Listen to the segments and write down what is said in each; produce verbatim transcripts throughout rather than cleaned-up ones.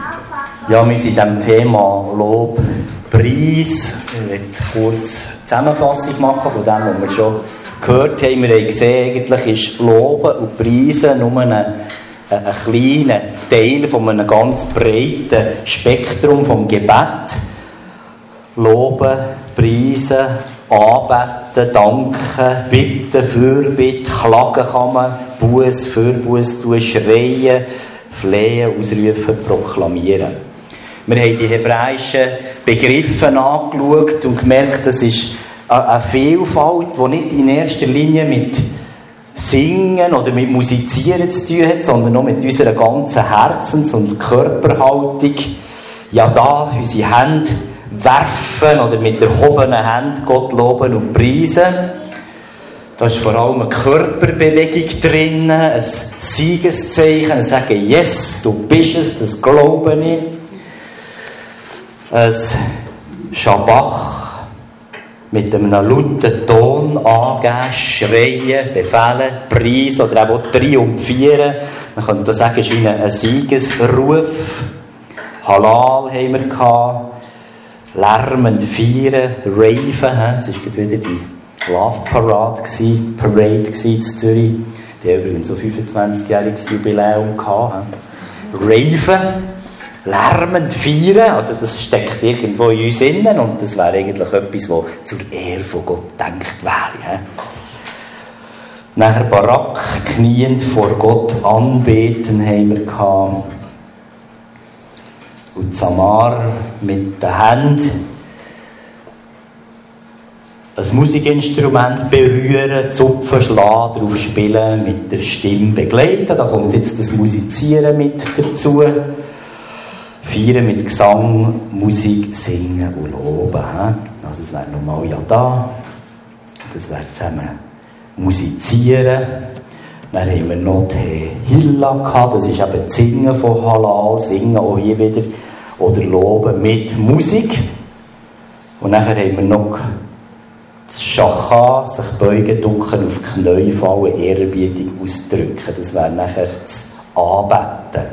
Ja, wir sind in diesem Thema Lob, Preis. Ich werde kurz eine Zusammenfassung machen von dem, was wir schon gehört haben. Wir haben gesehen, eigentlich ist Loben und Preisen nur ein, ein, ein kleiner Teil von einem ganz breiten Spektrum vom Gebet. Loben, Preisen, anbeten, danken, bitten, Fürbitte, klagen kann man, Buß, Fürbuß tun, schreien, flehen, ausrufen, proklamieren. Wir haben die hebräischen Begriffe angeschaut und gemerkt, das ist eine Vielfalt, die nicht in erster Linie mit Singen oder mit Musizieren zu tun hat, sondern auch mit unserer ganzen Herzens- und Körperhaltung. Ja, da unsere Hände werfen oder mit erhobenen Händen Gott loben und preisen. Da ist vor allem eine Körperbewegung drin, ein Siegeszeichen, ein Sagen, yes, du bist es, das glaube ich. Ein Schabach mit einem lauten Ton angeben, schreien, befehlen, preisen oder auch triumphieren. Man könnte sagen, es ist ein Siegesruf. Halal haben wir gehabt. Lärmend feiern, raven. Es war wieder die Love Parade, Parade in Zürich. Die haben übrigens so fünfundzwanzigjähriges Jubiläum gehabt. Raven, lärmend feiern, also das steckt irgendwo in uns innen und das wäre eigentlich etwas, was zur Ehre von Gott gedacht wäre. Nachher Barak, kniend vor Gott anbeten haben wir gehabt. Und Samar mit den Händen ein Musikinstrument berühren, zupfen, schlagen, drauf spielen, mit der Stimme begleiten. Da kommt jetzt das Musizieren mit dazu. Feiern mit Gesang, Musik, Singen und Loben. Also es wäre nochmal ja da. Das wäre zusammen musizieren. Dann haben wir noch die Hilla gehabt, das ist eben das Singen von Halal, Singen auch hier wieder, oder Loben mit Musik. Und dann haben wir noch das Schacha, sich beugen, ducken, auf die Knie fallen, Ehrerbietung ausdrücken. Das wäre nachher das Anbeten.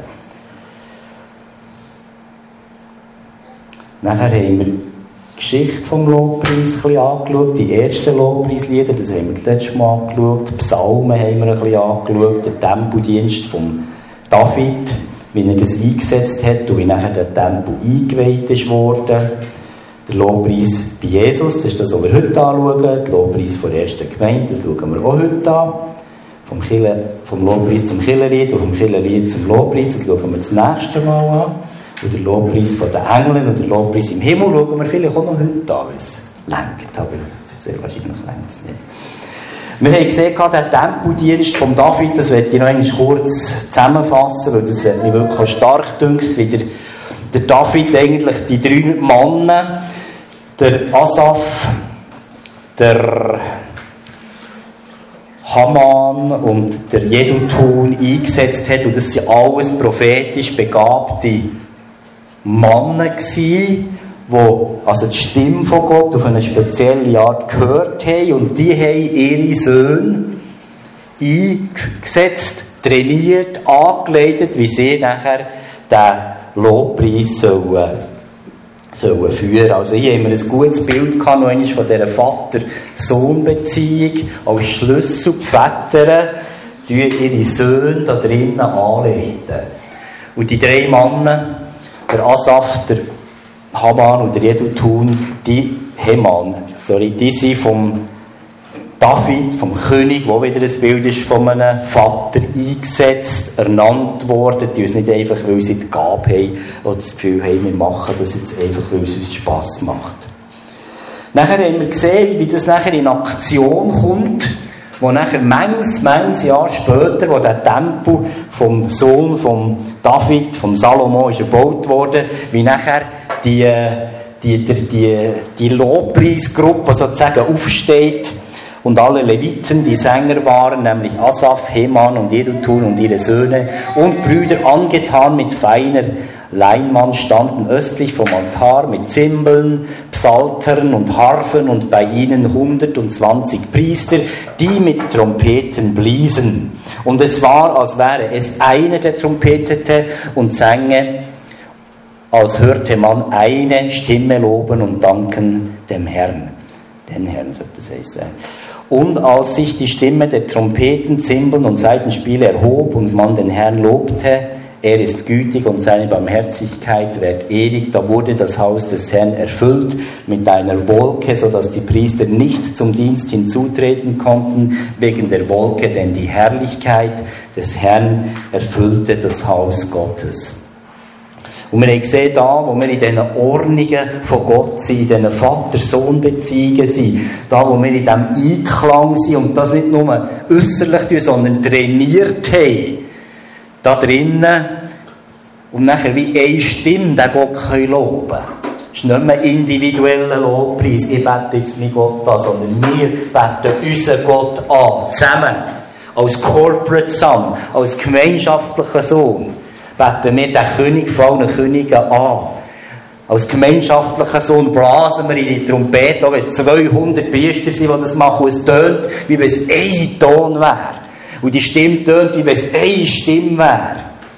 Nachher haben wir die Geschichte vom Lobpreis ein bisschen angeschaut, die ersten Lobpreislieder, das haben wir das letzte Mal angeschaut, die Psalmen haben wir ein bisschen angeschaut, der Tempeldienst von David, wie er das eingesetzt hat und wie nachher der Tempel eingeweiht ist worden. Der Lobpreis bei Jesus, das ist das, was wir heute anschauen, der Lobpreis von der ersten Gemeinde, das schauen wir auch heute an. Vom, Kirche, vom Lobpreis zum Kirchenlied und vom Kirchenlied zum Lobpreis, das schauen wir das nächste Mal an. Und der Lobpreis von den Engeln und der Lobpreis im Himmel schauen wir vielleicht auch noch heute an, wenn es lenkt, aber sehr wahrscheinlich lenkt es nicht. Wir haben gesehen, der Tempeldienst von David, das werde ich noch einmal kurz zusammenfassen, weil das hat mich wirklich stark gedünkt, wie der, der David eigentlich die drei Männer, der Asaf, der Haman und der Jedutun eingesetzt hat, und das sind alles prophetisch begabte Männer gsi, die also die Stimme von Gott auf eine spezielle Art gehört haben, und die haben ihre Söhne eingesetzt, trainiert, angeleitet, wie sie nachher den Lobpreis sollen, sollen führen. Also hier haben wir ein gutes Bild gehabt, noch einmal von dieser Vater-Sohn-Beziehung als Schlüssel. Die Väter tun ihre Söhne da drinnen anleiten. Und die drei Männer, der Asaf, der Haman und der Jedutun, die Heman, sorry, die sind vom David, vom König, wo wieder ein Bild ist von einem Vater, eingesetzt, ernannt worden, die uns nicht einfach, weil sie die Gabe haben oder das Gefühl haben, wir machen das jetzt einfach, weil es uns Spass macht. Nachher haben wir gesehen, wie das nachher in Aktion kommt, wo nachher manches, manches Jahr später, wo der Tempel vom Sohn von David, vom Salomo, ist gebaut worden, wie nachher die, die, die, die, die Lobpreisgruppe sozusagen aufsteht und alle Leviten, die Sänger waren, nämlich Asaf, Heman und Jedutun und ihre Söhne und Brüder, angetan mit feiner Leinwand, standen östlich vom Altar mit Zimbeln, Psaltern und Harfen und bei ihnen hundertzwanzig Priester, die mit Trompeten bliesen. Und es war, als wäre es einer, der trompetete und sänge, als hörte man eine Stimme loben und danken dem Herrn. Den Herrn sollte es heißen. Und als sich die Stimme der Trompeten, Zimbeln und Saitenspiele erhob und man den Herrn lobte, er ist gütig und seine Barmherzigkeit währt ewig, da wurde das Haus des Herrn erfüllt mit einer Wolke, sodass die Priester nicht zum Dienst hinzutreten konnten wegen der Wolke, denn die Herrlichkeit des Herrn erfüllte das Haus Gottes. Und wir haben gesehen, da, wo wir in diesen Ordnungen von Gott sind, in diesen Vater-Sohn-Beziehungen sind, da, wo wir in diesem Einklang sind und das nicht nur äußerlich tun, sondern trainiert haben, da drinnen, und nachher wie eine Stimme den Gott loben können. Es ist nicht mehr individueller Lobpreis, ich bete jetzt mein Gott an, sondern wir beten unseren Gott an, zusammen, als Corporate Son, als gemeinschaftlicher Sohn. Beten wir den König von allen Königen an. Als gemeinschaftlicher Sohn blasen wir in die Trompete, auch wenn es zweihundert Priester sind, die das machen, und es tönt, wie wenn es ein Ton wäre. Und die Stimme tönt, wie wenn es eine Stimme wäre,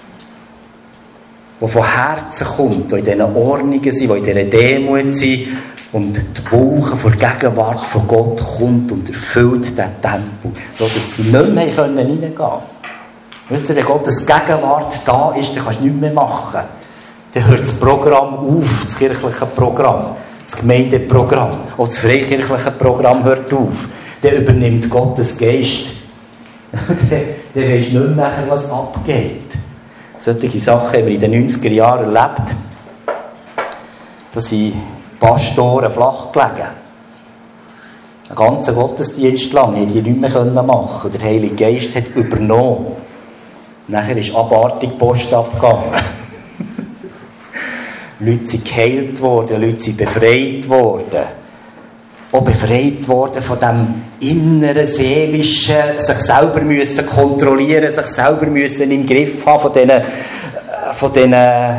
die von Herzen kommt, die in diesen Ordnungen sind, die in dieser Demut sind, und die Wolke vor der Gegenwart von Gott kommt und erfüllt diesen Tempel, sodass sie nicht mehr reingehen können. Wisst ihr, wenn Gottes Gegenwart da ist, dann kannst du nichts mehr machen. Dann hört das Programm auf, das kirchliche Programm, das Gemeindeprogramm, auch das freikirchliche Programm hört auf. Dann übernimmt Gottes Geist. Dann weisst du nicht mehr, was abgeht. Solche Sachen haben wir in den neunziger Jahren erlebt. Da sind Pastoren flach gelegen. Einen ganzen Gottesdienst lang haben die nichts mehr machen können. Der Heilige Geist hat übernommen. Nachher ist abartig Post abgegangen. Leute sind geheilt worden, Leute sind befreit worden. Auch befreit worden von dem inneren, seelischen, sich selber müssen kontrollieren, sich selber müssen im Griff haben, von diesen, von diesen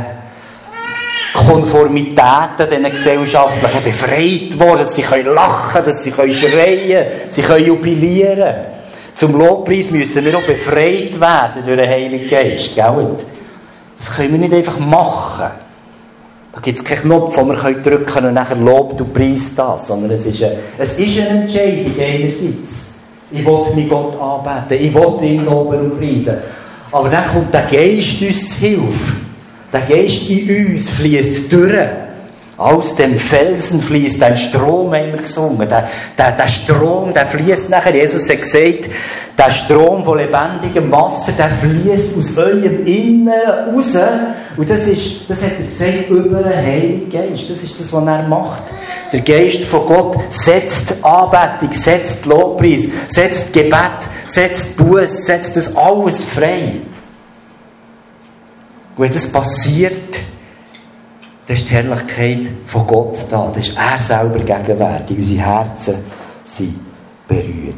Konformitäten, diesen gesellschaftlichen, befreit worden, dass sie lachen können, dass sie schreien können, sie können jubilieren. Zum Lobpreis müssen wir auch befreit werden durch den Heiligen Geist. Gell? Das können wir nicht einfach machen. Da gibt es keinen Knopf, den wir drücken können und nachher lobt und preist das. Sondern es ist eine, es ist eine Entscheidung einerseits. Ich will meinen Gott anbeten, ich will ihn loben und preisen. Aber dann kommt der Geist uns zu Hilfe. Der Geist in uns fließt durch. Aus dem Felsen fließt ein Strom, haben wir gesungen. Der, der, der Strom, der fließt nachher. Jesus hat gesagt, der Strom von lebendigem Wasser, der fließt aus eurem Inneren raus. Und das ist, das hat er gesagt, über den Heiligen Geist. Das ist das, was er macht. Der Geist von Gott setzt Anbetung, setzt Lobpreis, setzt Gebet, setzt Buß, setzt das alles frei. Und wenn das passiert, dann ist die Herrlichkeit von Gott da. Dann ist er selber gegenwärtig. Unsere Herzen sind berührt.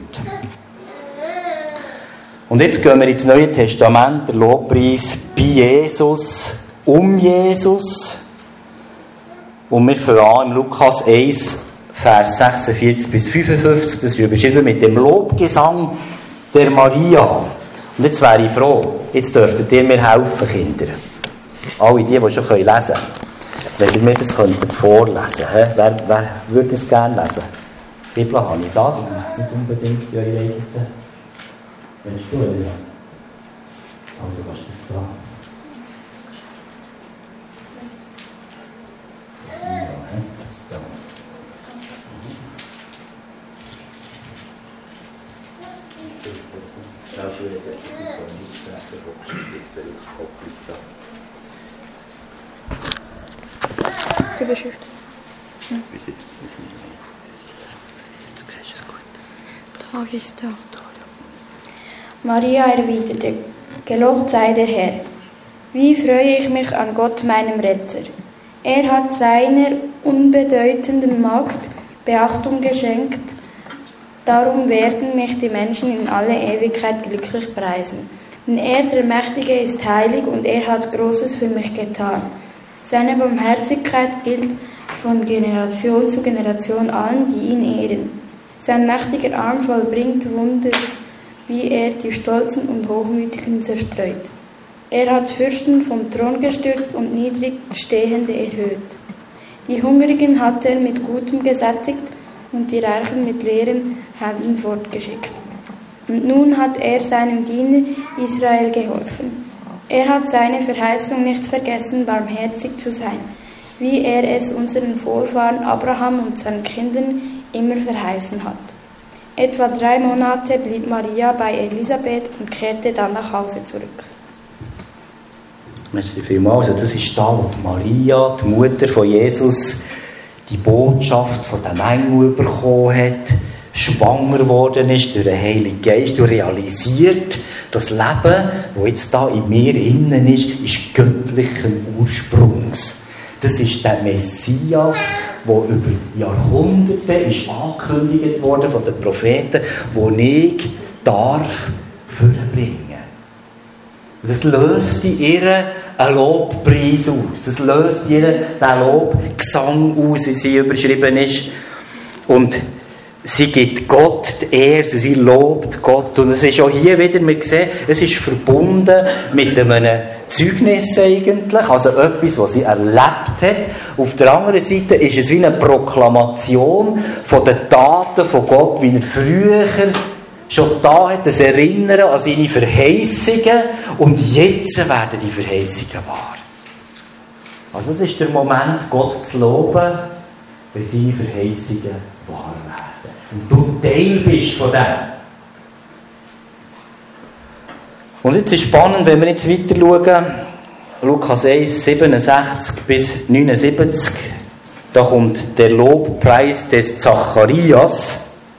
Und jetzt gehen wir ins Neue Testament, der Lobpreis bei Jesus, um Jesus. Und wir fangen an im Lukas eins, Vers sechsundvierzig bis fünfundfünfzig. Das ist beschrieben mit dem Lobgesang der Maria. Und jetzt wäre ich froh, jetzt dürftet ihr mir helfen, Kinder. Alle die, die schon lesen können. Wenn ihr mir das könntet vorlesen könnt. Wer, wer würde es gerne lesen? Die Bibel habe ich da, das ist nicht unbedingt die eure eigene. Willst du, ja? Also, was ist das da? Ja, das ist da. Ja, ich würde jetzt nicht von nichts sprechen, wo es jetzt Kopf da. Die Beschrift. Hm. Da ist da. Maria erwiderte, gelobt sei der Herr. Wie freue ich mich an Gott, meinem Retter. Er hat seiner unbedeutenden Magd Beachtung geschenkt. Darum werden mich die Menschen in alle Ewigkeit glücklich preisen. Denn er, der Mächtige, ist heilig und er hat Großes für mich getan. Seine Barmherzigkeit gilt von Generation zu Generation allen, die ihn ehren. Sein mächtiger Arm vollbringt Wunder, wie er die Stolzen und Hochmütigen zerstreut. Er hat Fürsten vom Thron gestürzt und Niedrigstehende erhöht. Die Hungrigen hat er mit Gutem gesättigt und die Reichen mit leeren Händen fortgeschickt. Und nun hat er seinem Diener Israel geholfen. Er hat seine Verheißung nicht vergessen, barmherzig zu sein, wie er es unseren Vorfahren Abraham und seinen Kindern immer verheißen hat. Etwa drei Monate blieb Maria bei Elisabeth und kehrte dann nach Hause zurück. Merci vielmals. Also das ist da, wo die Maria, die Mutter von Jesus, die Botschaft von dem Engel bekommen hat, schwanger geworden ist durch den Heiligen Geist und realisiert, das Leben, das jetzt da in mir innen ist, ist göttlichen Ursprungs. Das ist der Messias, der über Jahrhunderte ist angekündigt worden von den Propheten, den ich darf vorbringen. Das löst in ihr einen Lobpreis aus. Das löst in ihr den Lobgesang aus, wie sie überschrieben ist. Und sie gibt Gott die Ehre, sie lobt Gott. Und es ist auch hier wieder, wir sehen, es ist verbunden mit einem Zeugnis eigentlich, also etwas, was sie erlebt hat. Auf der anderen Seite ist es wie eine Proklamation von den Taten von Gott, wie er früher schon da hat, das Erinnern an seine Verheißungen, und jetzt werden die Verheißungen wahr. Also das ist der Moment, Gott zu loben, wenn seine Verheißungen wahr werden. Und du Teil bist von dem. Und jetzt ist spannend, wenn wir jetzt weiter schauen, Lukas eins, siebenundsechzig bis neunundsiebzig, da kommt der Lobpreis des Zacharias.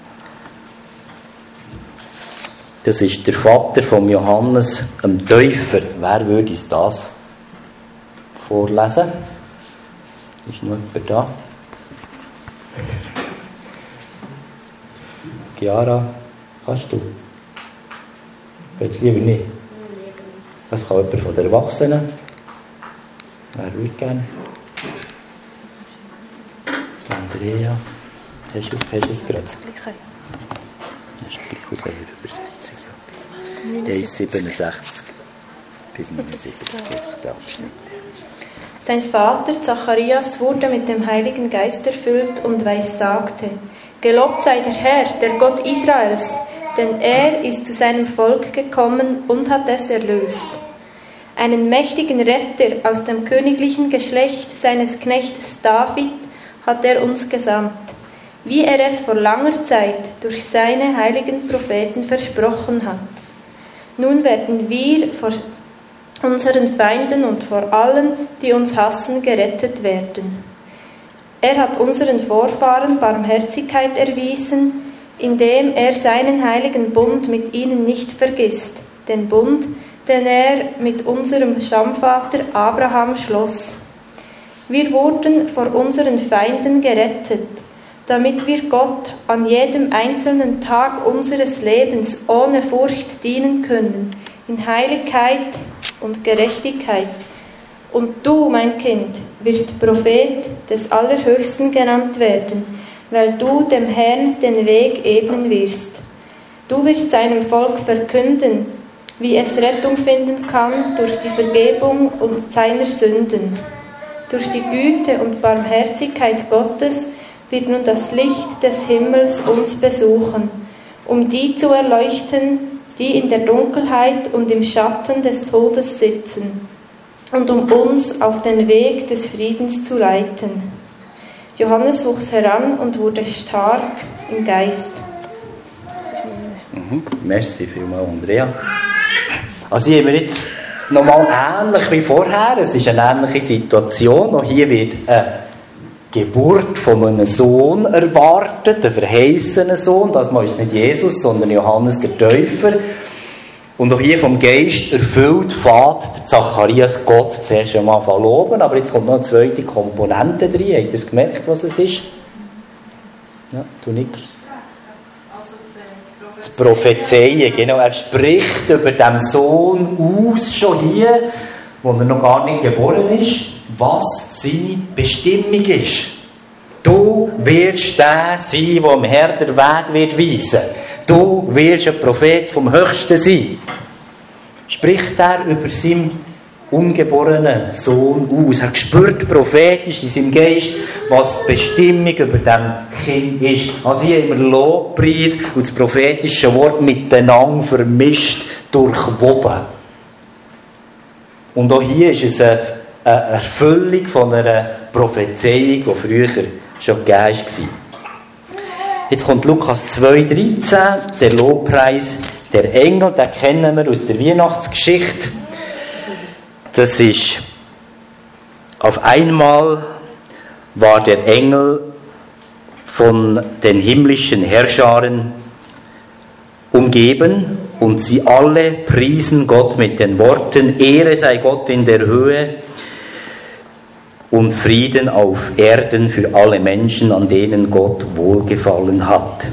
Das ist der Vater von Johannes, dem Täufer. Wer würde uns das vorlesen? Ist noch jemand da? Chiara, kannst du? Jetzt lieber nicht. Das kann jemand von den Erwachsenen. Wer würde gerne? Andrea. Hast du es, hast du es gerade? Das Gleiche. Das ist gleich auf einer Übersetzung. eins siebenundsechzig bis neunundsiebzig. Der Abschnitt. Sein Vater Zacharias wurde mit dem Heiligen Geist erfüllt und weissagte: Gelobt sei der Herr, der Gott Israels, denn er ist zu seinem Volk gekommen und hat es erlöst. Einen mächtigen Retter aus dem königlichen Geschlecht seines Knechtes David hat er uns gesandt, wie er es vor langer Zeit durch seine heiligen Propheten versprochen hat. Nun werden wir vor unseren Feinden und vor allen, die uns hassen, gerettet werden. Er hat unseren Vorfahren Barmherzigkeit erwiesen, indem er seinen heiligen Bund mit ihnen nicht vergisst, den Bund, den er mit unserem Stammvater Abraham schloss. Wir wurden vor unseren Feinden gerettet, damit wir Gott an jedem einzelnen Tag unseres Lebens ohne Furcht dienen können, in Heiligkeit und Gerechtigkeit. Und du, mein Kind, wirst Prophet des Allerhöchsten genannt werden, weil du dem Herrn den Weg ebnen wirst. Du wirst seinem Volk verkünden, wie es Rettung finden kann durch die Vergebung und seiner Sünden. Durch die Güte und Barmherzigkeit Gottes wird nun das Licht des Himmels uns besuchen, um die zu erleuchten, die in der Dunkelheit und im Schatten des Todes sitzen, und um uns auf den Weg des Friedens zu leiten. Johannes wuchs heran und wurde stark im Geist. Mhm. Merci vielmals, Andrea. Also hier haben wir jetzt nochmal ähnlich wie vorher. Es ist eine ähnliche Situation. Auch hier wird eine Geburt von einem Sohn erwartet, einen verheißenen Sohn. Das ist nicht Jesus, sondern Johannes der Täufer. Und auch hier vom Geist erfüllt fährt der Zacharias Gott zuerst einmal loben, aber jetzt kommt noch eine zweite Komponente drin. Habt ihr es gemerkt, was es ist? Ja, du nickst. Das Prophezeien, genau. Er spricht über den Sohn aus, schon hier, wo er noch gar nicht geboren ist, was seine Bestimmung ist. Du wirst der sein, der dem Herrn den Weg wird weisen. Du wirst ein Prophet vom Höchsten sein. spricht er über seinen ungeborenen Sohn aus. Er spürt prophetisch in seinem Geist, was die Bestimmung über diesem Kind ist. Also hier haben wir Lobpreis und das prophetische Wort miteinander vermischt, durchwoben. Und auch hier ist es eine, eine Erfüllung von einer Prophezeiung, die früher schon gegeben war. Jetzt kommt Lukas zwei dreizehn, der Lobpreis der Engel, den kennen wir aus der Weihnachtsgeschichte. Das ist, auf einmal war der Engel von den himmlischen Herrscharen umgeben und sie alle priesen Gott mit den Worten, Ehre sei Gott in der Höhe und Frieden auf Erden für alle Menschen, an denen Gott wohlgefallen hat.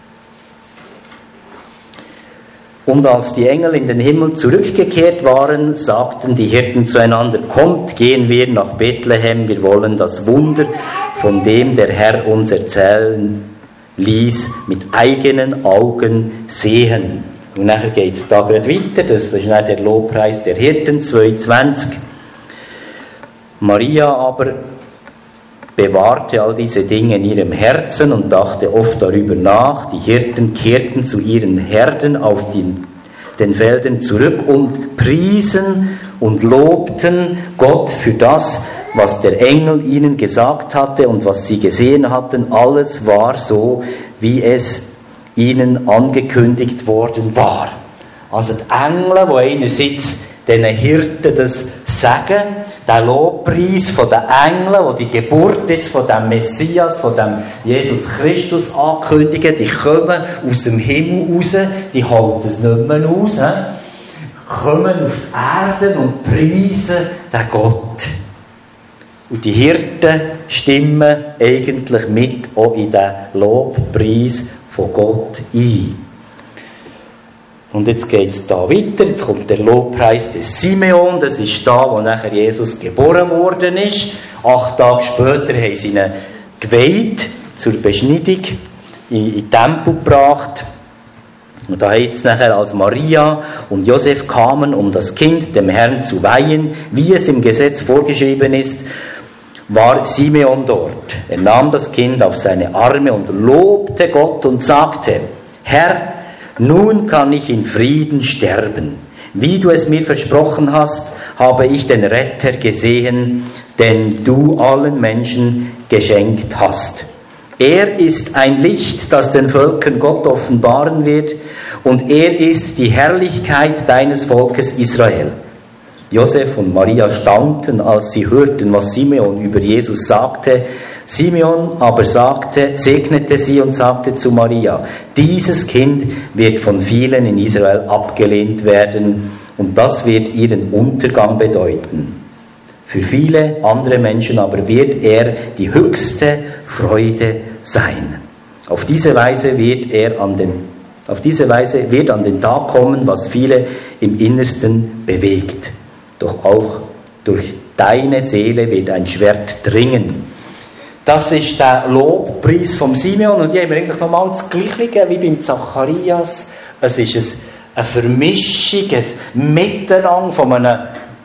Und als die Engel in den Himmel zurückgekehrt waren, sagten die Hirten zueinander, kommt, gehen wir nach Bethlehem, wir wollen das Wunder, von dem der Herr uns erzählen ließ, mit eigenen Augen sehen. Und nachher geht es da gerade weiter, das ist dann der Lobpreis der Hirten, zwei zwanzig. Maria aber bewahrte all diese Dinge in ihrem Herzen und dachte oft darüber nach. Die Hirten kehrten zu ihren Herden auf den, den Feldern zurück und priesen und lobten Gott für das, was der Engel ihnen gesagt hatte und was sie gesehen hatten. Alles war so, wie es ihnen angekündigt worden war. Also die Engel, die einerseits diesen Hirten das sagen, der Lobpreis von den Engeln, die die Geburt jetzt von dem Messias, von dem Jesus Christus ankündigen, die kommen aus dem Himmel raus, die halten es nicht mehr aus, he? Kommen auf Erden und preisen den Gott. Und die Hirten stimmen eigentlich mit auch in den Lobpreis von Gott ein. Und jetzt geht es da weiter, jetzt kommt der Lobpreis des Simeon, das ist da, wo nachher Jesus geboren worden ist. Acht Tage später haben sie ihn geweiht, zur Beschneidung, in den Tempel gebracht. Und da heißt es nachher, als Maria und Josef kamen, um das Kind dem Herrn zu weihen, wie es im Gesetz vorgeschrieben ist, war Simeon dort. Er nahm das Kind auf seine Arme und lobte Gott und sagte, Herr, nun kann ich in Frieden sterben. Wie du es mir versprochen hast, habe ich den Retter gesehen, den du allen Menschen geschenkt hast. Er ist ein Licht, das den Völkern Gott offenbaren wird, und er ist die Herrlichkeit deines Volkes Israel. Josef und Maria staunten, als sie hörten, was Simeon über Jesus sagte. Simeon aber sagte, segnete sie und sagte zu Maria, dieses Kind wird von vielen in Israel abgelehnt werden und das wird ihren Untergang bedeuten. Für viele andere Menschen aber wird er die höchste Freude sein. Auf diese Weise wird er an den, auf diese Weise wird an den Tag kommen, was viele im Innersten bewegt. Doch auch durch deine Seele wird ein Schwert dringen. Das ist der Lobpreis vom Simeon. Und hier haben wir eigentlich nochmal das Gleiche wie beim Zacharias. Es ist eine Vermischung, ein Miteinander von einem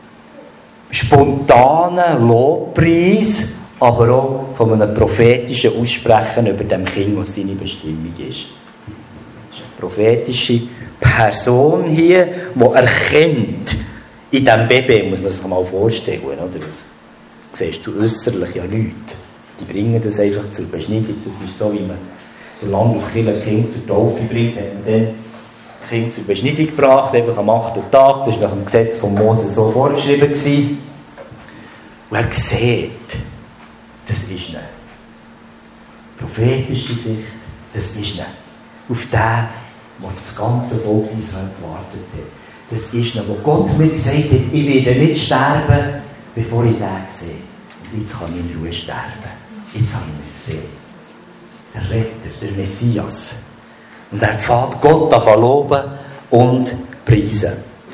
spontanen Lobpreis, aber auch von einem prophetischen Aussprechen über dem Kind, was seine Bestimmung ist. Das ist eine prophetische Person hier, die erkennt, in diesem Baby, muss man sich mal vorstellen, oder? Das siehst du äußerlich ja nichts. Die bringen das einfach zur Beschneidung. Das ist so, wie man der Landeskirche ein Kind zur Taufe bringt. Hat man dann ein Kind zur Beschneidung gebracht, einfach am achten Tag. Das war nach dem Gesetz von Mose so vorgeschrieben gewesen. Und er sieht, das ist eine prophetische Sicht, das ist eine auf den, der auf das ganze Volk Israel gewartet hat. Das ist eine, wo Gott mir gesagt hat, ich werde nicht sterben, bevor ich den sehe. Und jetzt kann ich in Ruhe sterben. Jetzt habe ich ihn gesehen. Der Retter, der Messias. Und er fährt Gott an loben und preisen.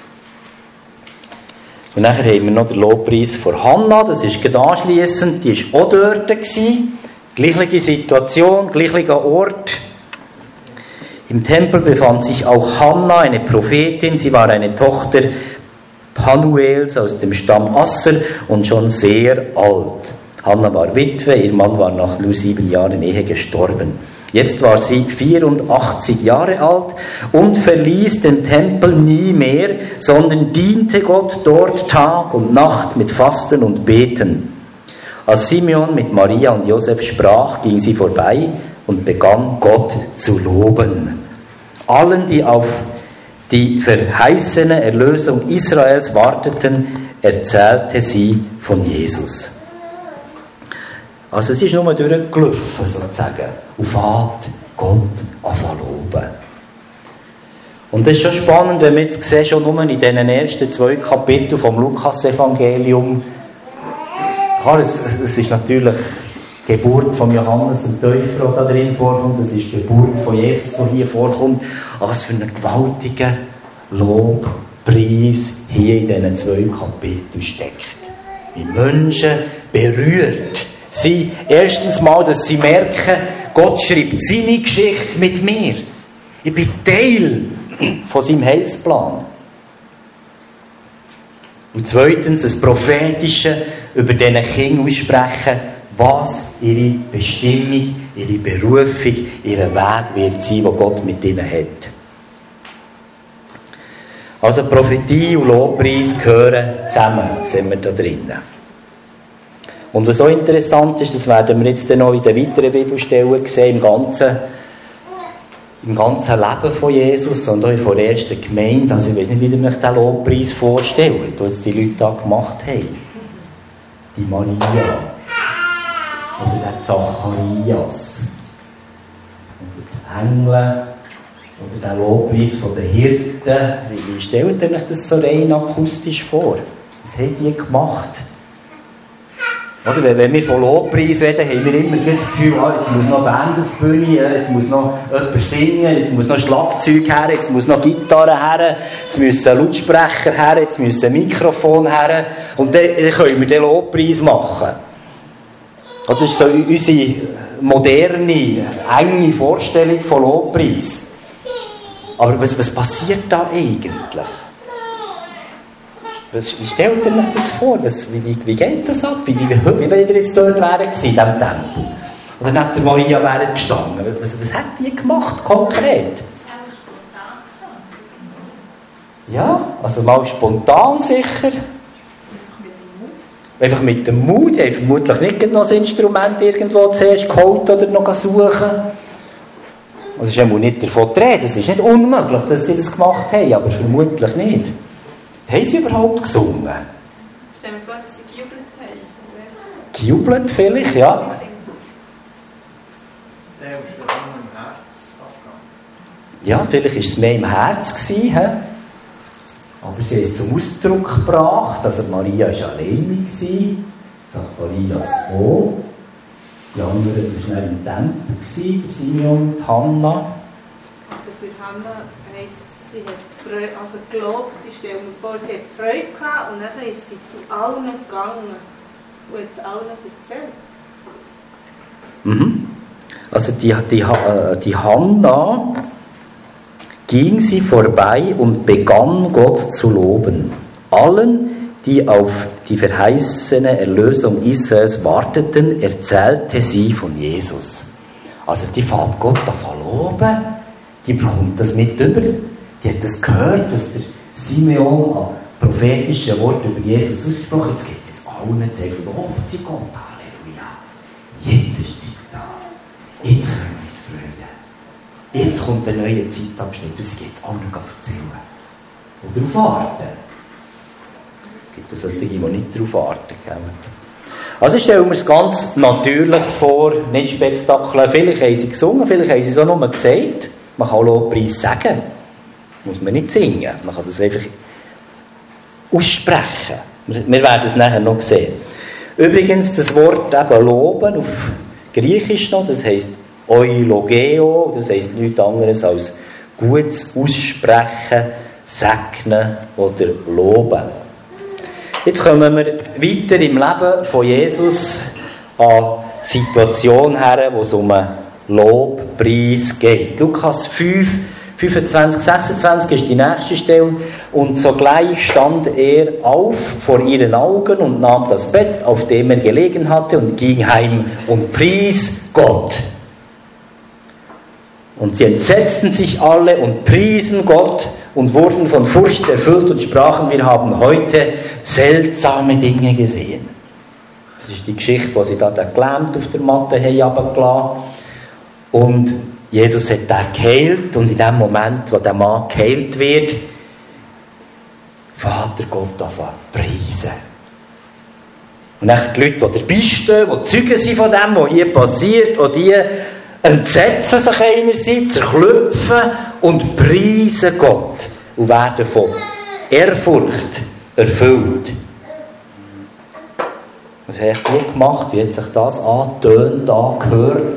Und nachher haben wir noch den Lobpreis von Hannah, das ist gerade anschliessend, die war auch dort gewesen. Gleiche Situation, gleicher Ort. Im Tempel befand sich auch Hannah, eine Prophetin. Sie war eine Tochter Phanuels aus dem Stamm Asser und schon sehr alt. Hannah war Witwe, ihr Mann war nach nur sieben Jahren Ehe gestorben. Jetzt war sie vierundachtzig Jahre alt und verließ den Tempel nie mehr, sondern diente Gott dort Tag und Nacht mit Fasten und Beten. Als Simeon mit Maria und Josef sprach, ging sie vorbei und begann Gott zu loben. Allen, die auf die verheißene Erlösung Israels warteten, erzählte sie von Jesus. Also es ist nur durchgelaufen, sozusagen. Und fängt Gott an zu loben. Und das ist schon spannend, wenn wir jetzt sehen, schon nur in diesen ersten zwei Kapiteln vom Lukas-Evangelium. Klar, es, es ist natürlich die Geburt von Johannes und Täufer, die da drin vorkommt. Es ist die Geburt von Jesus, die hier vorkommt. Aber was für einen gewaltigen Lobpreis hier in diesen zwei Kapiteln steckt. Wie Menschen berührt sie erstens mal, dass sie merken, Gott schreibt seine Geschichte mit mir. Ich bin Teil von seinem Heilsplan. Und zweitens das Prophetische über diesen Kindern aussprechen, was ihre Bestimmung, ihre Berufung, ihr Weg wird sein, den Gott mit ihnen hat. Also Prophetie und Lobpreis gehören zusammen, sind wir da drinnen. Und was auch interessant ist, das werden wir jetzt noch in den weiteren Bibelstellen sehen, im ganzen, im ganzen Leben von Jesus und auch in der ersten Gemeinde. Also ich weiß nicht, wie ihr euch den Lobpreis vorstellt, den jetzt die Leute da gemacht haben. Die Maria. Oder der Zacharias. Oder die Engel. Oder der Lobpreis von den Hirten. Wie stellt ihr euch das so rein akustisch vor? Was haben die gemacht? Oder wenn wir von Lobpreis reden, haben wir immer das Gefühl, ah, jetzt muss noch eine Band auf die Bühne, jetzt muss noch jemand singen, jetzt muss noch Schlagzeug her, jetzt muss noch Gitarre her, jetzt müssen Lautsprecher her, jetzt müssen Mikrofon her. Und dann können wir den Lobpreis machen. Das ist so unsere moderne, enge Vorstellung von Lobpreis. Aber was, was passiert da eigentlich? Wie stellt ihr euch das vor? Was, wie, wie geht das ab? Wie, wie, wie wenn ihr jetzt dort wären gewesen, in diesem Tempel? Oder neben der Maria wären gestanden? Was, was hat die gemacht, konkret? Ja, also mal spontan sicher. Einfach mit dem Mut. Die haben vermutlich nicht noch ein Instrument irgendwo zuerst geholt oder noch suchen. Also ist ja nicht davon die Rede. Es ist nicht unmöglich, dass sie das gemacht haben, aber vermutlich nicht. Haben sie überhaupt gesungen? Stell mir vor, dass sie gejubelt haben. Gejubelt vielleicht, ja. Der ist vor allem im Herz abgegangen. Ja, vielleicht war es mehr im Herz gewesen, he? Aber sie haben es zum Ausdruck gebracht. Also Maria war alleine, Zacharias auch. Die anderen waren im Tempel, der Simeon, die Hannah. Also für Hannah heisst, sie hat Freude, also gelobt, ich stelle mir vor, sie hat Freude gehabt und dann ist sie zu allen gegangen und hat es allen erzählt. Mhm. Also die, die, die Hannah ging sie vorbei und begann Gott zu loben. Allen, die auf die verheißene Erlösung Israels warteten, erzählte sie von Jesus. Also die fängt Gott an loben, die bekommt das mit über, die hat das gehört, dass der Simeon an prophetischen Worten über Jesus ausgesprochen hat. Jetzt geht es allen zu sagen, loben sie Gott, Halleluja. Jetzt ist die Zeit da. Jetzt können wir uns freuen. Jetzt kommt ein neuer Zeitabschnitt, das geht es allen erzählen. Und darauf warten. Es gibt auch solche, die nicht darauf warten. Also ich stelle mir es ganz natürlich vor, nicht spektakulär. Vielleicht haben sie gesungen, vielleicht haben sie es auch nur gesagt. Man kann auch Lobpreis sagen. Muss man nicht singen. Man kann das einfach aussprechen. Wir werden es nachher noch sehen. Übrigens, das Wort eben loben auf Griechisch noch, das heisst Eulogeo, das heisst nichts anderes als gutes Aussprechen, segnen oder loben. Jetzt kommen wir weiter im Leben von Jesus an die Situation her, wo es um Lob Preis geht. Lukas fünf, fünfundzwanzig, sechsundzwanzig ist die nächste Stelle. Und sogleich stand er auf vor ihren Augen und nahm das Bett, auf dem er gelegen hatte, und ging heim und pries Gott. Und sie entsetzten sich alle und priesen Gott und wurden von Furcht erfüllt und sprachen, wir haben heute seltsame Dinge gesehen. Das ist die Geschichte, wo sie da den Gelähmten auf der Matte heruntergelassen haben. Und Jesus hat den geheilt, und in dem Moment, wo der Mann geheilt wird, Vater Gott anfangen zu preisen. Und dann die Leute, die dabei stehen, die Zeugen sind von dem, was hier passiert, und die entsetzen sich einerseits, zerklüpfen und preisen Gott und werden von Ehrfurcht erfüllt. Was hat er gut gemacht? Wie hat sich das angetönt, angehört?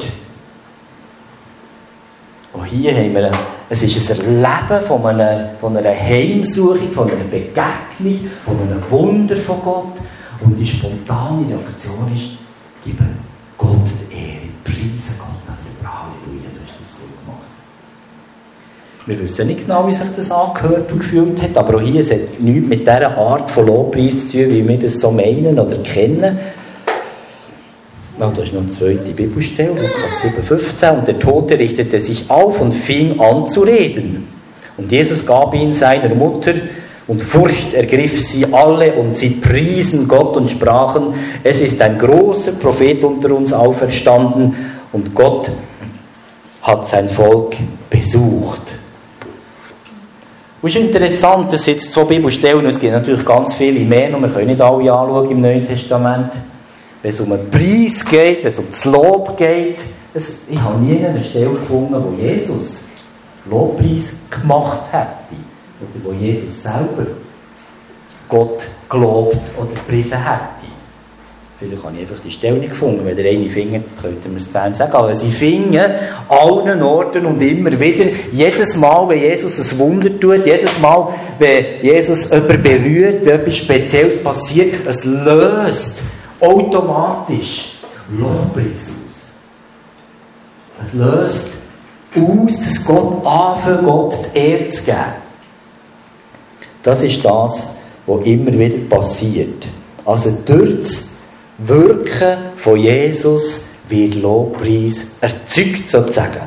Und hier haben wir, es ist ein Erleben von einer, von einer Heimsuchung, von einer Begegnung, von einem Wunder von Gott. Und die spontane Reaktion ist, gib Gott die Ehre, preise Gott darüber. Halleluja, du hast das gut gemacht. Wir wissen nicht genau, wie sich das angehört und gefühlt hat, aber auch hier, es hat nichts mit dieser Art von Lobpreis zu tun, wie wir das so meinen oder kennen. Oh, da ist noch eine zweite Bibelstelle, Lukas sieben, fünfzehn. Und der Tote richtete sich auf und fing an zu reden. Und Jesus gab ihn seiner Mutter, und Furcht ergriff sie alle, und sie priesen Gott und sprachen, es ist ein großer Prophet unter uns auferstanden, und Gott hat sein Volk besucht. Und es ist interessant, dass jetzt zwei Bibelstellen, es gibt natürlich ganz viele mehr, und wir können nicht alle anschauen im Neuen Testament. Wenn es um einen Preis geht, wenn es um das Lob geht, es, ich habe nie eine Stelle gefunden, wo Jesus Lobpreis gemacht hätte. Oder wo Jesus selber Gott gelobt oder gepriesen hätte. Vielleicht habe ich einfach die Stelle nicht gefunden. Wenn ihr eine findet, könnt ihr mir es gerne sagen. Aber sie finden allen Orten und immer wieder, jedes Mal, wenn Jesus ein Wunder tut, jedes Mal, wenn Jesus jemanden berührt, wenn etwas Spezielles passiert, es löst automatisch Lobpreis aus. Es löst aus, dass Gott anfängt, Gott die Ehre zu geben. Das ist das, was immer wieder passiert. Also durch das Wirken von Jesus wird Lobpreis erzeugt, sozusagen.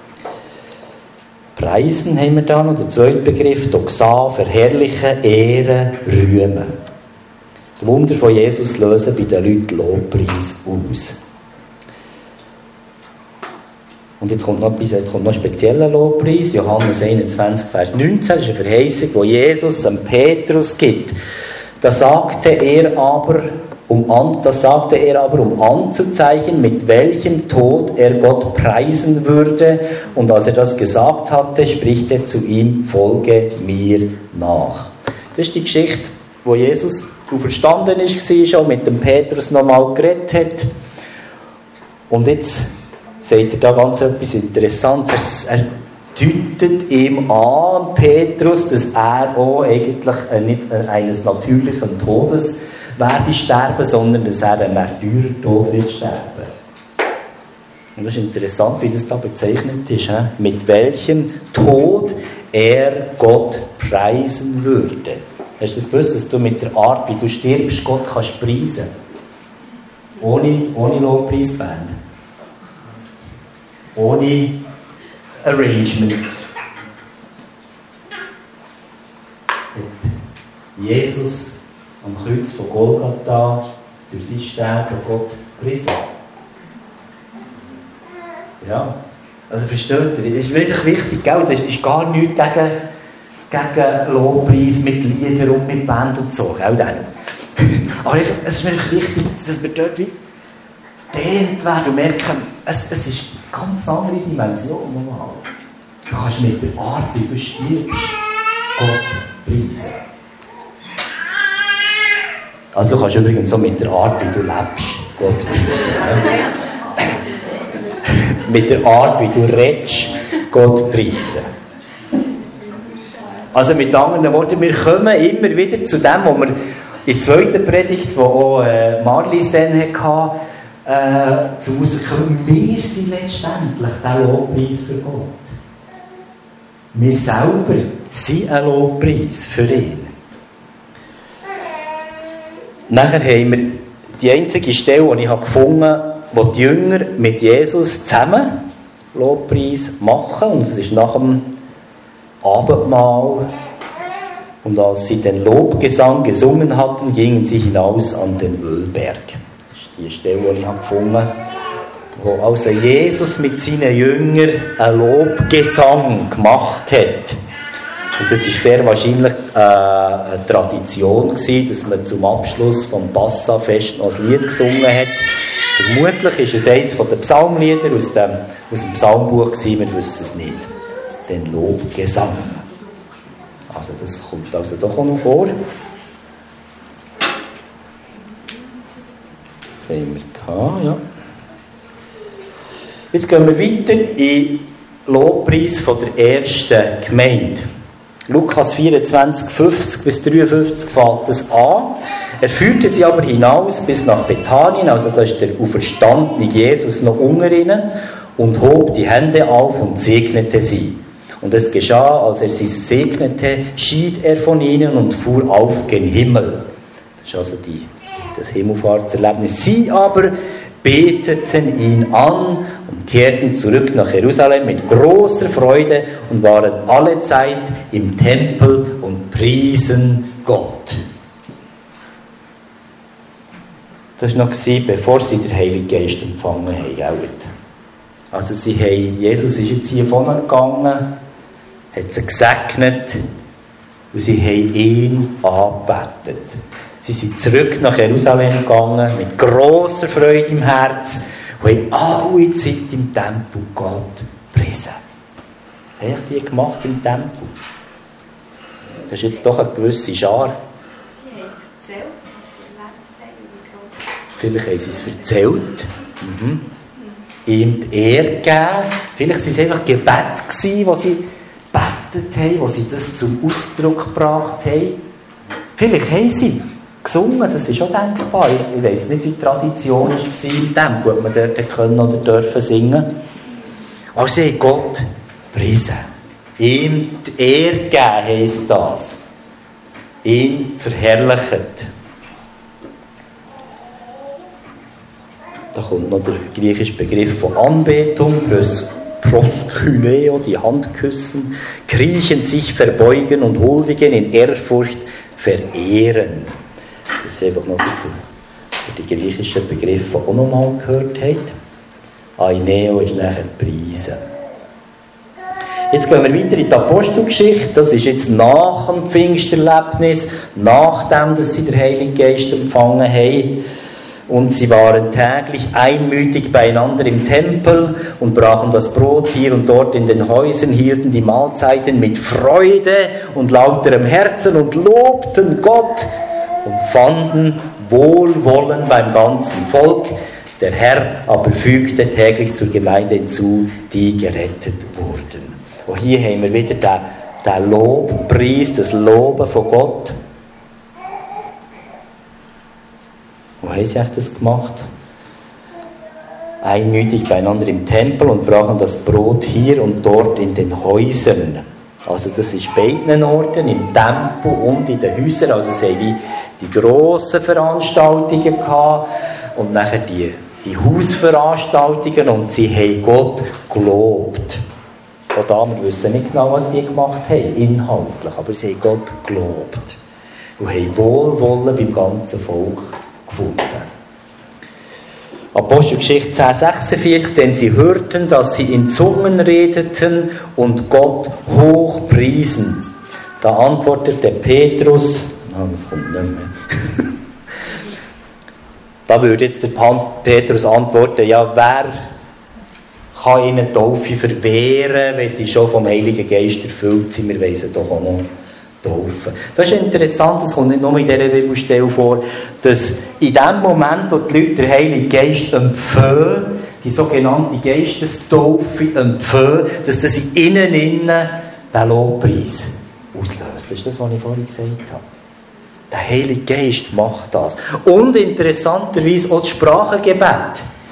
Preisen haben wir da noch, der zweite Begriff, Doxa, verherrlichen, ehren, rühmen. Die Wunder von Jesus lösen bei den Leuten Lobpreis aus. Und jetzt kommt noch, jetzt kommt noch ein spezieller Lobpreis, Johannes einundzwanzig, Vers neunzehn, das ist eine Verheißung, die Jesus an Petrus gibt. Da sagte er aber, um an, das sagte er aber, um anzuzeichnen, mit welchem Tod er Gott preisen würde. Und als er das gesagt hatte, spricht er zu ihm, folge mir nach. Das ist die Geschichte, wo Jesus auferstanden ist, war, auch mit dem Petrus nochmal geredet hat. Und jetzt sagt er da ganz etwas Interessantes. Er, er deutet ihm an, Petrus, dass er auch eigentlich nicht eines natürlichen Todes werde sterben, sondern dass er einen Märtyrertod wird sterben. Und das ist interessant, wie das da bezeichnet ist. He? Mit welchem Tod er Gott preisen würde. Hast du das gewusst, dass du mit der Art, wie du stirbst, Gott kannst preisen? Ohne, ohne Lobpreisband. Ohne Arrangements. Und Jesus am Kreuz von Golgatha durch sein Sterben Gott preisen. Ja, also versteht ihr, das ist wirklich wichtig, gell? Das ist gar nichts gegen, gegen Lobpreis mit Liedern und mit Band und so, gell? Aber es ist wirklich wichtig, dass wir dort wie dehnt werden und merken, es, es ist eine ganz andere Dimension nochmal. Du kannst mit der Art, wie du stirbst, Gott preisen. Also du kannst übrigens auch mit der Art, wie du lebst, Gott preisen. Mit der Art, wie du redest, Gott preisen. Also mit anderen Worten, wir kommen immer wieder zu dem, wo wir in der zweiten Predigt, die auch äh, Marlies dann hatte, äh, zum Auskommen. Wir sind letztendlich der Lobpreis für Gott. Wir selber sind ein Lobpreis für ihn. Nachher haben wir die einzige Stelle, die ich gefunden habe, wo die Jünger mit Jesus zusammen Lobpreis machen. Und das ist nach dem Abendmahl. Und als sie den Lobgesang gesungen hatten, gingen sie hinaus an den Ölberg. Das ist die Stelle, die ich gefunden habe, wo also Jesus mit seinen Jüngern einen Lobgesang gemacht hat. Und das war sehr wahrscheinlich äh, eine Tradition gewesen, dass man zum Abschluss vom Passafest noch ein Lied gesungen hat. Vermutlich ist es eines der Psalmlieder aus dem, aus dem Psalmbuch gewesen, wir wissen es nicht. Den Lobgesang. Also das kommt also doch auch noch vor. Das haben wir gehabt, ja. Jetzt gehen wir weiter in den Lobpreis von der ersten Gemeinde. Lukas vierundzwanzig, fünfzig bis dreiundfünfzig fängt es an. Er führte sie aber hinaus bis nach Bethanien, also da ist der auferstandene Jesus noch unter ihnen, und hob die Hände auf und segnete sie. Und es geschah, als er sie segnete, schied er von ihnen und fuhr auf gen Himmel. Das ist also die, das Himmelfahrtserlebnis. Sie aber beteten ihn an und kehrten zurück nach Jerusalem mit großer Freude und waren alle Zeit im Tempel und priesen Gott. Das war noch, bevor sie den Heiligen Geist empfangen haben. Also sie haben, Jesus ist jetzt hier vorne gegangen, hat sie gesegnet und sie haben ihn angebetet. Sie sind zurück nach Jerusalem gegangen, mit grosser Freude im Herz und haben alle Zeit im Tempel Gott gepriesen. Was haben die gemacht im Tempel? Das ist jetzt doch eine gewisse Schar. Sie haben erzählt, was sie erlebt haben. Vielleicht haben sie es erzählt. Mhm. Ihm die Ehre gegeben. Vielleicht waren es einfach Gebete gewesen, wo sie gebetet haben, wo sie das zum Ausdruck gebracht haben. Vielleicht haben sie gesungen, das ist auch denkbar. Ich weiss nicht, wie die Tradition war im Tempel, ob man dort können oder dürfen singen. Aber sie haben Gott gepriesen. Ihm die Ehre gegeben, heisst das. Ihn verherrlicht. Da kommt noch der griechische Begriff von Anbetung, proskyleo, die Hand küssen, kriechen, sich verbeugen und huldigen, in Ehrfurcht verehren. Das ist einfach noch dazu. Für die griechischen Begriffe, die auch noch mal gehört habt. Aineo ist nachher Preisen. Jetzt gehen wir weiter in die Apostelgeschichte. Das ist jetzt nach dem Pfingsterlebnis, nachdem dass sie den Heiligen Geist empfangen haben. Und sie waren täglich einmütig beieinander im Tempel und brachen das Brot hier und dort in den Häusern, hielten die Mahlzeiten mit Freude und lauterem Herzen und lobten Gott und fanden Wohlwollen beim ganzen Volk. Der Herr aber fügte täglich zur Gemeinde hinzu, die gerettet wurden. Und hier haben wir wieder den, den Lobpreis, das Loben von Gott. Wo haben sie das gemacht? Einmütig beieinander im Tempel und brachen das Brot hier und dort in den Häusern. Also das ist beiden Orten, im Tempel und in den Häusern. Also sie haben wie die grossen Veranstaltungen gehabt und nachher die, die Hausveranstaltungen und sie haben Gott gelobt. Auch da, wir wissen nicht genau, was die gemacht haben, inhaltlich, aber sie haben Gott gelobt. Und haben Wohlwollen beim ganzen Volk gefunden. Apostelgeschichte zehn sechsundvierzig, denn sie hörten, dass sie in Zungen redeten und Gott hoch priesen. Da antwortete Petrus, ah, das kommt nicht mehr. Da würde jetzt der Petrus antworten, ja, wer kann ihnen die Taufe verwehren, wenn sie schon vom Heiligen Geist erfüllt sind? Wir weiss doch auch noch taufen. Das ist interessant, das kommt nicht nur in dieser Bibelstelle vor, dass in dem Moment, wo die Leute den Heiligen Geist empfangen, die sogenannte Geistestaufe empfangen, dass das in ihnen innen den Lobpreis auslöst. Das ist das, was ich vorhin gesagt habe. Der Heilige Geist macht das. Und interessanterweise auch das Sprachengebet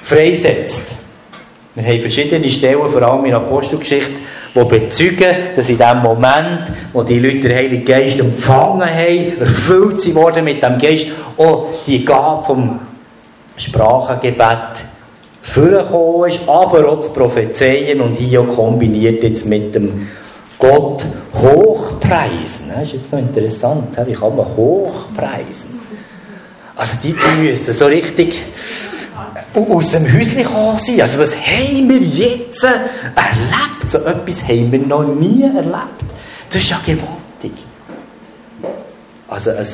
freisetzt. Wir haben verschiedene Stellen, vor allem in der Apostelgeschichte, die bezeugen, dass in dem Moment, wo die Leute den Heiligen Geist empfangen haben, erfüllt sie worden mit dem Geist, auch die Gabe vom Sprachengebet vorgekommen ist, aber auch das Prophezeien und hier auch kombiniert jetzt mit dem Gott hochpreisen. Das ist jetzt noch interessant, wie kann man hochpreisen? Also die müssen so richtig aus dem Häuschen gekommen sein. Also was haben wir jetzt erlebt? So etwas haben wir noch nie erlebt. Das ist ja gewaltig. Also ein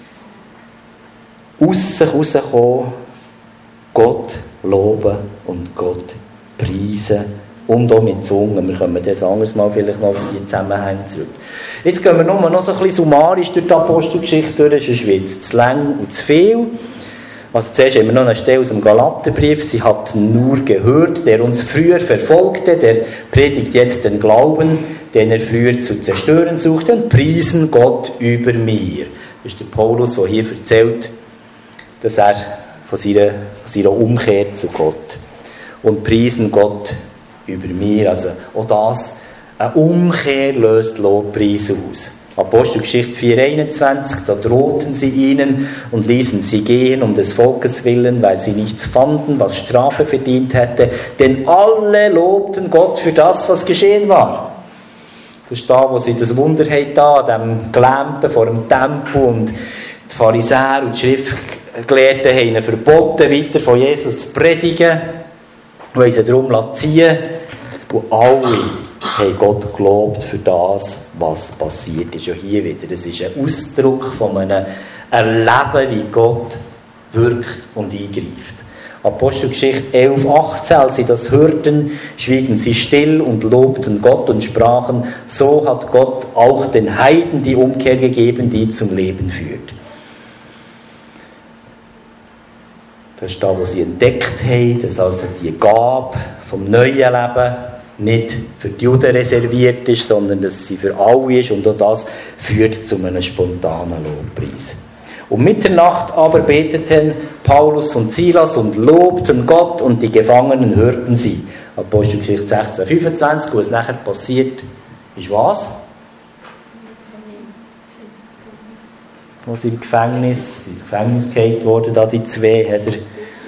aus sich rauskommen, Gott loben und Gott preisen und auch mit Zungen. Wir kommen das anderes Mal vielleicht noch auf die Zusammenhänge zurück. Jetzt gehen wir nur noch so ein bisschen summarisch durch die Apostelgeschichte durch, sonst wird es zu lang und zu viel. Also zuerst haben wir noch eine Stelle aus dem Galaterbrief. Sie hat nur gehört, der uns früher verfolgte, der predigt jetzt den Glauben, den er früher zu zerstören suchte, und priesen Gott über mir. Das ist der Paulus, der hier erzählt, dass er von seiner, von seiner Umkehr zu Gott. Und priesen Gott über mir. Also auch das, eine Umkehr löst Lobpreis aus. Apostelgeschichte vier einundzwanzig, da drohten sie ihnen und ließen sie gehen um des Volkes willen, weil sie nichts fanden, was Strafe verdient hätte. Denn alle lobten Gott für das, was geschehen war. Das ist da, wo sie das Wunder haben, da, an dem Gelähmten vor dem Tempel, und die Pharisäer und die Schriftgelehrten haben ihnen verboten, weiter von Jesus zu predigen, weil sie darum ziehen. Und alle haben Gott gelobt für das, was passiert ist. Ja, hier wieder. Das ist ein Ausdruck von einem Erleben, wie Gott wirkt und eingreift. Apostelgeschichte elf achtzehn, als sie das hörten, schwiegen sie still und lobten Gott und sprachen, so hat Gott auch den Heiden die Umkehr gegeben, die zum Leben führt. Das ist da, wo sie entdeckt haben, dass also die Gabe vom neuen Leben nicht für die Juden reserviert ist, sondern dass sie für alle ist, und auch das führt zu einem spontanen Lobpreis. Um Mitternacht aber beteten Paulus und Silas und lobten Gott, und die Gefangenen hörten sie. Apostelgeschichte sechzehn fünfundzwanzig, wo es nachher passiert ist, was? Wo sie im Gefängnis, ins Gefängnis gehalten wurden, da die zwei, hat er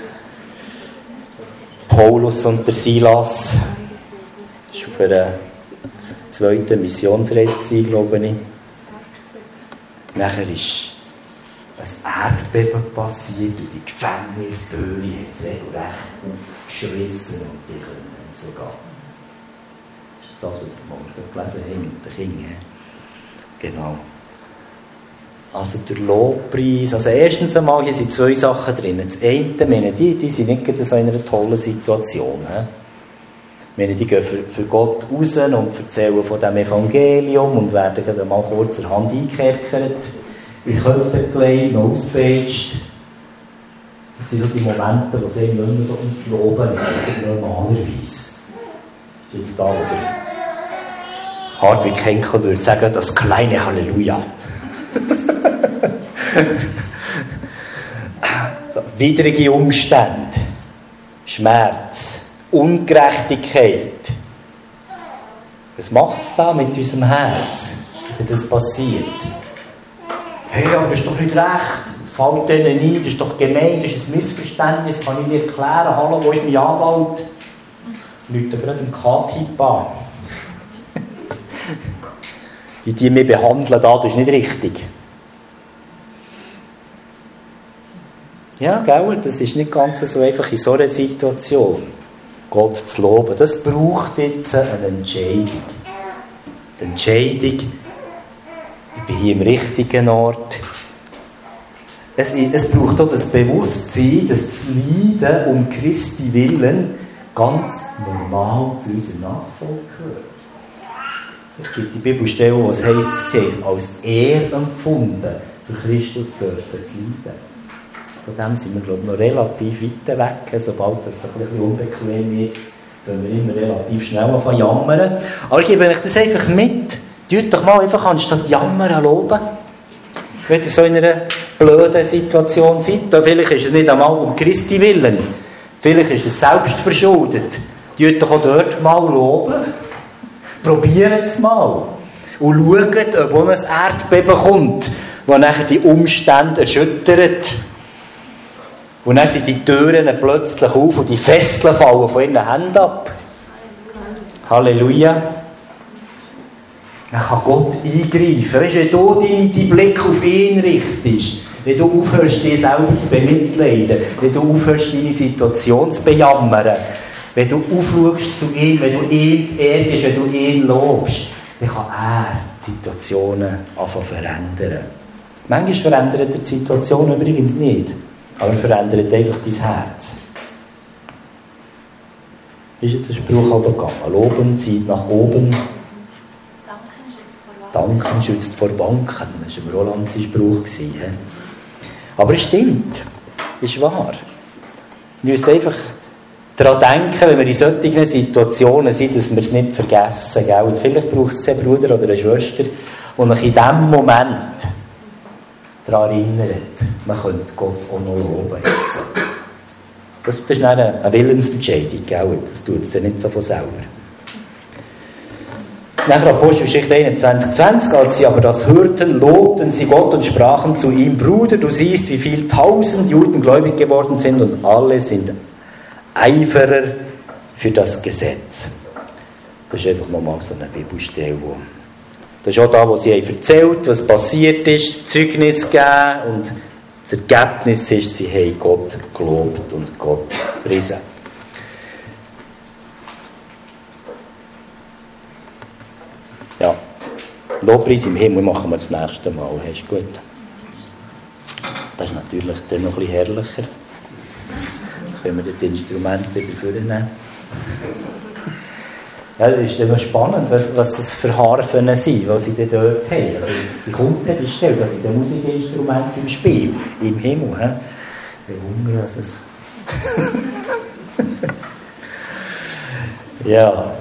Paulus und der Silas. Das war auf einer zweiten Missionsreise, glaube ich. Nachher ist ein Erdbeben passiert und die Gefängnistüre hat es regelrecht aufgeschrissen und die können nicht so gehen. Das ist das, was wir gelesen haben mit den Kindern. Genau. Also der Lobpreis. Also erstens einmal, hier sind zwei Sachen drin. Das eine, meine, die, die sind nicht in so einer tollen Situation. He? Meine, die gehen für, für Gott raus und erzählen von dem Evangelium und werden dann mal kurzerhand eingekerkert, in Köpfe gelegt, noch ausgepeitscht. Das sind so die Momente, wo es eben nicht mehr so ins Loben ist, normalerweise. Das ist jetzt da, wo der Hartwig Henkel würde sagen, das kleine Halleluja. So, widrige Umstände, Schmerz, Ungerechtigkeit. Was macht es da mit unserem Herz, wenn das passiert? Hey, aber das ist doch nicht recht. Fällt denen ein, das ist doch gemein, das ist ein Missverständnis, kann ich mir erklären, hallo, wo ist mein Anwalt? Leute gerade im K-Typ an. Wie die mich behandeln, da, das ist nicht richtig. Ja, gell, das ist nicht ganz so einfach in so einer Situation, Gott zu loben. Das braucht jetzt eine Entscheidung. Die Entscheidung, ich bin hier im richtigen Ort. Es, es braucht auch das Bewusstsein, dass das Leiden um Christi Willen ganz normal zu unserer Nachfolge gehört. Es gibt die Bibelstelle, wo es heisst, sie haben es als Ehre empfunden, für Christus dürfen zu leiden. Von dem sind wir, glaube ich, noch relativ weit weg. Sobald das ein bisschen unbequem wird, können wir immer relativ schnell anfangen zu jammern. Aber ich gebe euch das einfach mit. Tut doch mal einfach anstatt jammern loben. Wenn ihr so in einer blöden Situation seid, dann vielleicht ist es nicht einmal um Christi Willen. Vielleicht ist es selbst verschuldet. Tut doch auch dort mal loben. Probiert es mal. Und schaut, ob auch ein Erdbeben kommt, das nachher die Umstände erschüttert. Und dann sind die Türen plötzlich auf und die Fesseln fallen von ihren Händen ab. Halleluja. Dann kann Gott eingreifen. Weißt du, wenn du deinen dein Blick auf ihn richtest, wenn du aufhörst, dich selber zu bemitleiden, wenn du aufhörst, deine Situation zu bejammern, wenn du aufschaust zu ihm, wenn du ihn ärgerst, wenn du ihn lobst, dann kann er die Situationen anfangen zu verändern. Manchmal verändert er die Situation übrigens nicht, aber er verändert einfach dein Herz. Ist jetzt der Spruch aber gegangen? Loben zieht nach oben. Danken schützt vor Banken. Das war ein Rolands Spruch. Aber es stimmt. Es ist wahr. Wir müssen einfach daran denken, wenn wir in solchen Situationen sind, dass wir es nicht vergessen. Gell? Und vielleicht braucht es einen Bruder oder eine Schwester, die euch in diesem Moment daran erinnert, man könnte Gott auch noch loben. Das, das ist eine, eine Willensentscheidung. Gell? Das tut es ja nicht so von selber. Nach Apostelgeschichte einundzwanzig zwanzig, als sie aber das hörten, lobten sie Gott und sprachen zu ihm: Bruder, du siehst, wie viel tausend Juden gläubig geworden sind und alle sind Eiferer für das Gesetz. Das ist einfach nochmal so eine Bibelstelle. Das ist auch da, wo sie haben erzählt, was passiert ist, Zeugnis gegeben, und das Ergebnis ist, sie haben Gott gelobt und Gott gepriesen. Ja, Lobpreis im Himmel machen wir das nächste Mal. Hast du gut? Das ist natürlich dann noch ein bisschen herrlicher. Dann können wir das Instrument wieder vornehmen. Ja, das ist dann noch spannend, was, was das für Harfen sind, was sie dann dort haben. Also, die kommt dann die Stelle, das sind die Musikinstrumente im Spiel, im Himmel. He? Ich wundere, dass es... ja.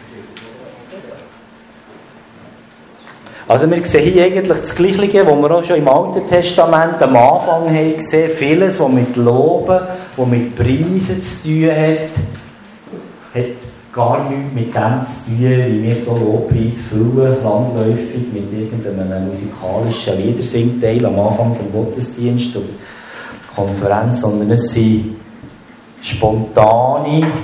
Also wir sehen hier eigentlich das Gleiche, was wir auch schon im Alten Testament am Anfang haben gesehen. Vieles, was mit Loben, was mit Preisen zu tun hat, hat gar nichts mit dem zu tun, wie wir so Lobpreis füllen, landläufig, mit irgendeinem musikalischen Liedersingteil am Anfang vom Gottesdienst oder Konferenz, sondern es sind spontane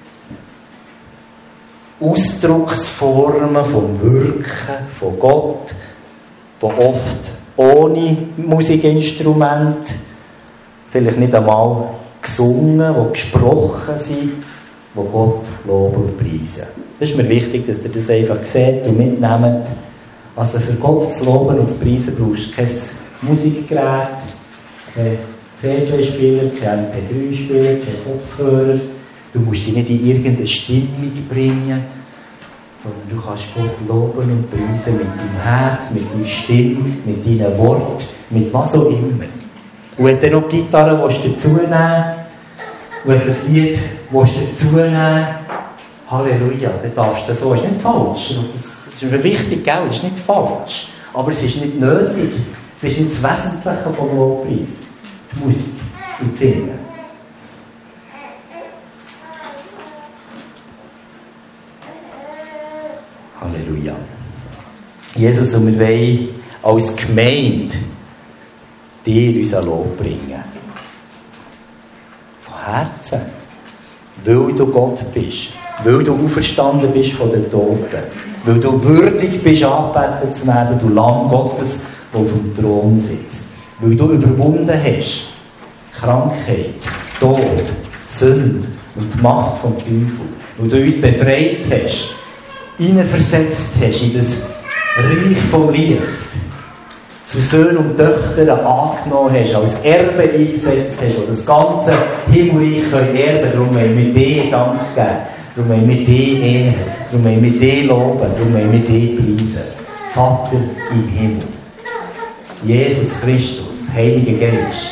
Ausdrucksformen vom Wirken von Gott, die oft ohne Musikinstrument, vielleicht nicht einmal gesungen, die gesprochen sind, die Gott loben und preisen. Das ist mir wichtig, dass ihr das einfach seht und mitnehmt. Also für Gott zu loben und zu preisen brauchst du kein Musikgerät, kein C D-Spieler, kein M P drei Spieler, kein Kopfhörer. Du musst dich nicht in irgendeine Stimmung bringen, sondern du kannst Gott loben und preisen mit deinem Herz, mit deiner Stimme, mit deinen Worten, mit was auch immer. Und wenn du noch die Gitarre dazu nehmen willst, und wenn du das Lied dazu nehmen willst, Halleluja, dann darfst du das so. Das ist nicht falsch. Das, das ist mir wichtig, gell? Das ist nicht falsch. Aber es ist nicht nötig. Es ist nicht das Wesentliche vom Lobpreis. Die Musik und das Singen. Halleluja. Jesus, und wir wollen als Gemeinde dir unser Lob bringen. Von Herzen. Weil du Gott bist. Weil du auferstanden bist von den Toten. Weil du würdig bist, angebetet zu werden, du Lamm Gottes, der auf dem Thron sitzt. Weil du überwunden hast Krankheit, Tod, Sünde und die Macht vom Teufel. Weil du uns befreit hast, hineinversetzt hast in das Reich vom Licht, zu Söhnen und Töchtern angenommen hast, als Erbe eingesetzt hast, und das ganze Himmelreich können erben. Darum wollen wir dir Dank geben, darum wollen wir dir ehren, darum wollen wir dir loben, darum wollen wir dir preisen. Vater im Himmel, Jesus Christus, Heiliger Geist.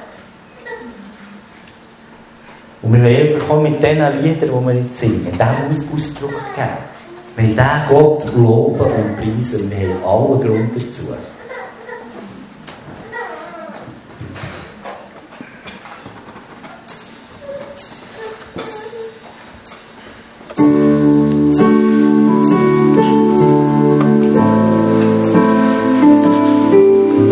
Und wir wollen einfach mit diesen Liedern, die wir jetzt singen, diesem Ausdruck geben. Wir wollen diesen Gott loben und preisen, wir haben allen Grund dazu.